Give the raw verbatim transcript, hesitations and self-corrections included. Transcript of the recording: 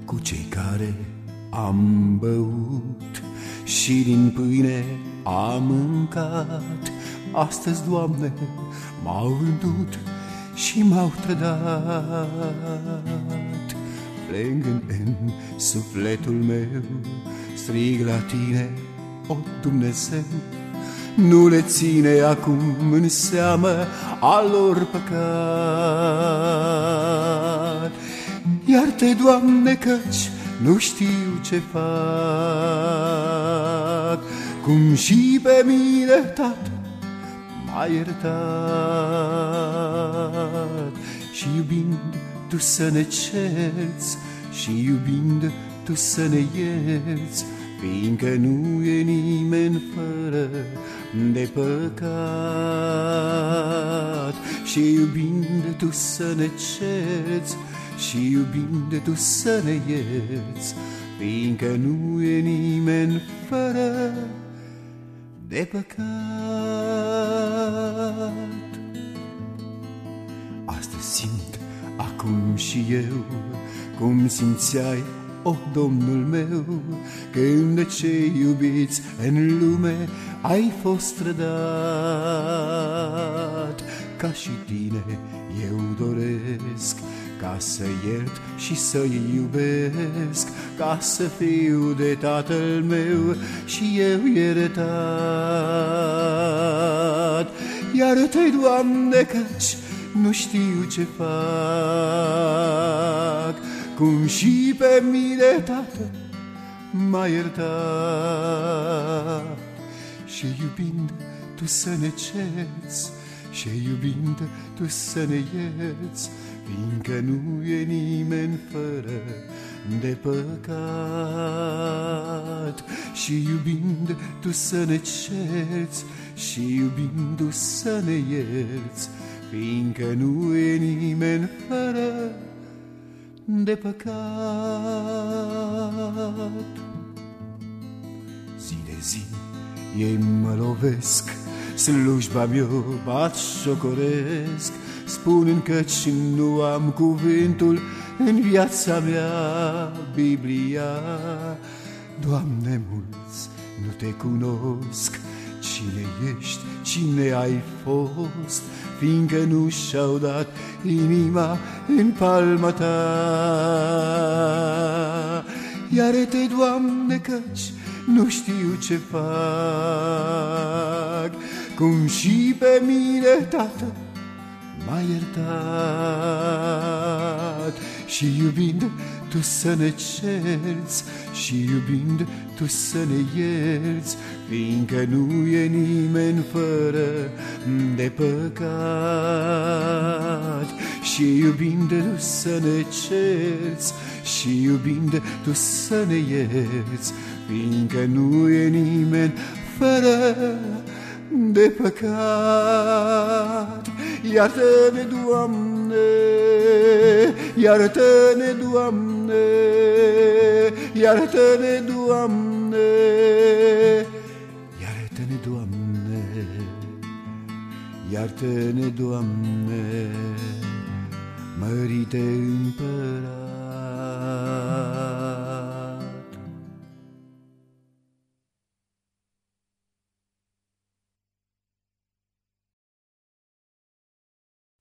cu cei care am băut și din pâine am mâncat. Astăzi, Doamne, m-au vândut și m-au trădat. Plângând în sufletul meu, strig la Tine, o Dumnezeu. Nu le ține acum în seamă al lor păcat. Iartă-i, Doamne, căci nu știu ce fac, cum și pe mine, Tată, m-ai iertat. Și iubind Tu să ne cerți, și iubind Tu să ne ierți, fiindcă nu e nimeni fără de păcat. Și iubind Tu să ne cerți, și iubind Tu să ne ierți, fiindcă nu e nimeni fără de păcat. Astăzi simt acum și eu cum simțeai, o Domnul meu, când de cei iubiți în lume ai fost trădat. Ca și Tine eu doresc, ca să iert și să-i iubesc, ca să fiu de Tatăl meu și eu iertat. Iartă-i, Doamne, căci nu știu ce fac, cum și pe mine, Tată, m-ai iertat. Și iubind Tu să ne cerți, și iubind Tu să ne ierți, fiindcă nu e nimeni fără de păcat. Și iubind Tu să ne cerți, și iubind Tu să ne ierți, fiindcă nu e nimeni fără de păcat. Zi de zi ei mă lovesc, slujba mea bat șocoresc, spunând căci nu am cuvântul în viața mea, Biblia. Doamne, mulți nu Te cunosc, cine ești, cine ai fost, fiindcă nu și-au dat inima în palma Ta. Iartă-i, Doamne, căci nu știu ce fac, cum și pe mine, Tată, m-ai iertat. Și iubind Tu să ne cerți, și iubind Tu să ne ierți, fiindcă nu e nimeni fără de păcat. Și iubind Tu să ne cerți, și iubind Tu să ne ierți, fiindcă nu e nimeni fără de păcat. Iartă-ne, Doamne, iartă-ne, Doamne, iartă-ne, Doamne, iartă-ne, Doamne, iartă-ne, Doamne, mărite Împărat.